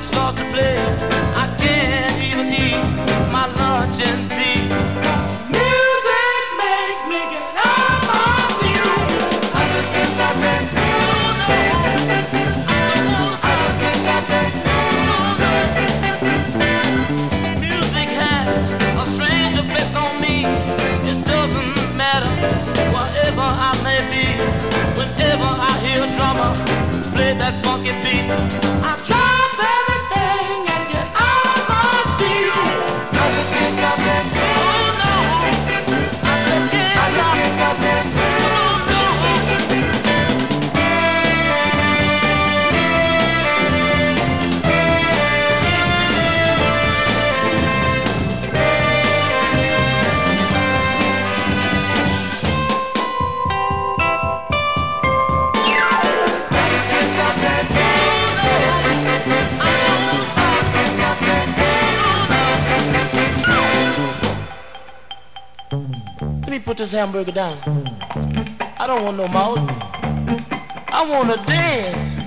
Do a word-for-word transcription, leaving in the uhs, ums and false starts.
jukebox starts to play, I can't even eat my lunch in peace. Music makes me get out of my seat. I just can't stop dancing. I just can't stop dancing. Music has a strange effect on me. It doesn't matter wherever I may be. Whenever I hear a drummer play that funky beat, I drop everything and get out of my seat. I just can't stop dancing. Oh no, I just can't, I just can't stop dancing. Oh no. Let me put this hamburger down. I don't want no more. I want to dance.